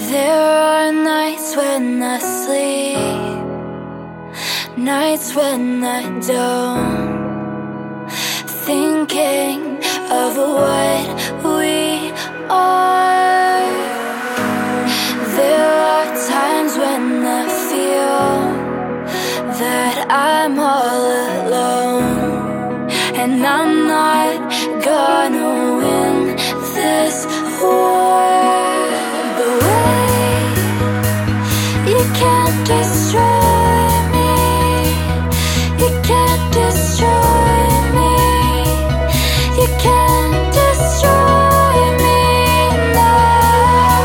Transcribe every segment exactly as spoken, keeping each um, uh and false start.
There are nights when I sleep, nights when I don't, thinking of what we are. There are times when I feel that I'm all alone, and I'm not gonna win this war. But wait, you can't destroy me, you can't destroy me, you can't destroy me now.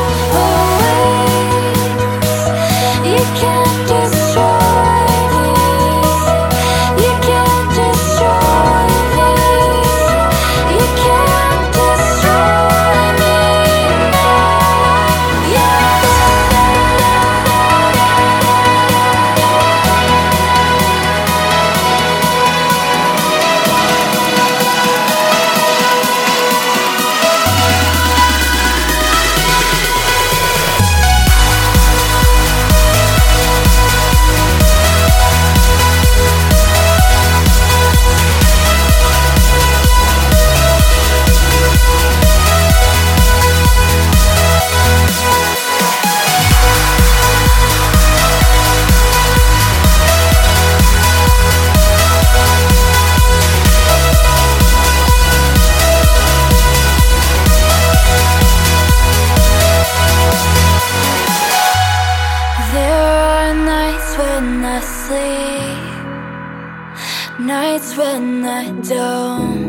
Always, you can't destroy this, you can't destroy this, you can't destroy me now. Yeah. When I sleep, nights when I don't.